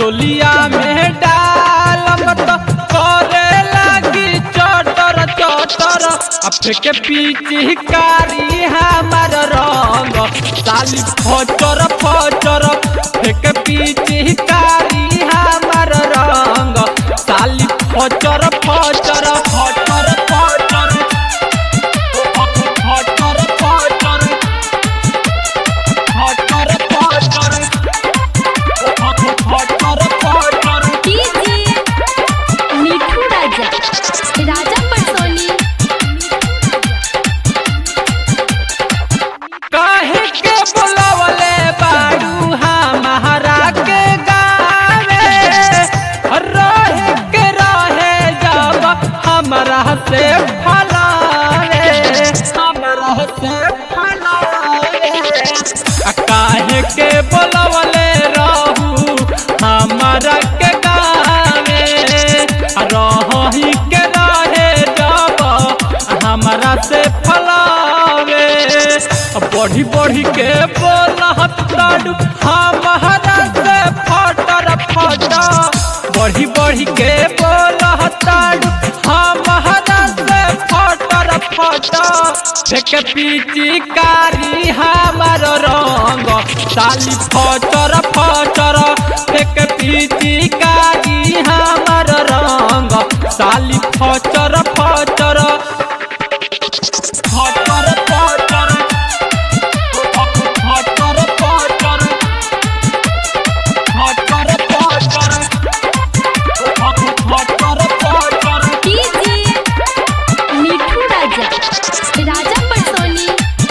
चोलिया में डालम तो करे लगी चटर चटर फेंके पिचकारी हमार रंग साली फचर फचर फेंके पिचकारी हमार रंग साली फचर फचर फचर फचर फचर फचर फचर फचर फचर डीजे मिठू राजा राजा पटसोनी। काहे के बोलवले बाड़ू हमारा के गावे रहे के रहे जब हमरा से फलावे हमरा से फलावे काहे के बोलवले रहू हमारा के गावे रही के रहे जब हमरा से फलावे बढ़ी बढ़ी के बोलत लाडू हमारा से फटर फटर बढ़ी बढ़ी के बोलत लाडू हमारा से फटर फटर फेंके पिचकारी हमार रंग साली फचर फचर फेंके पिचकारी हमार रंग साली फचर फचर फचर फचर फचर फचर फचर फचर फचर फचर डीजे मिठू राजा राजा पटसोनी।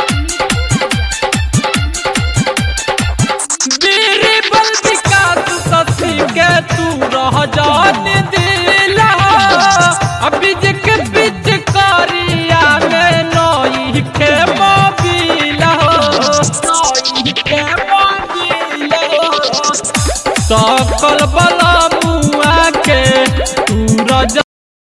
बीरबल विकास शशि के तू रह जान दिला अभी के बीच करिया में नई के मोबिला नई के मोबिला सकल बलम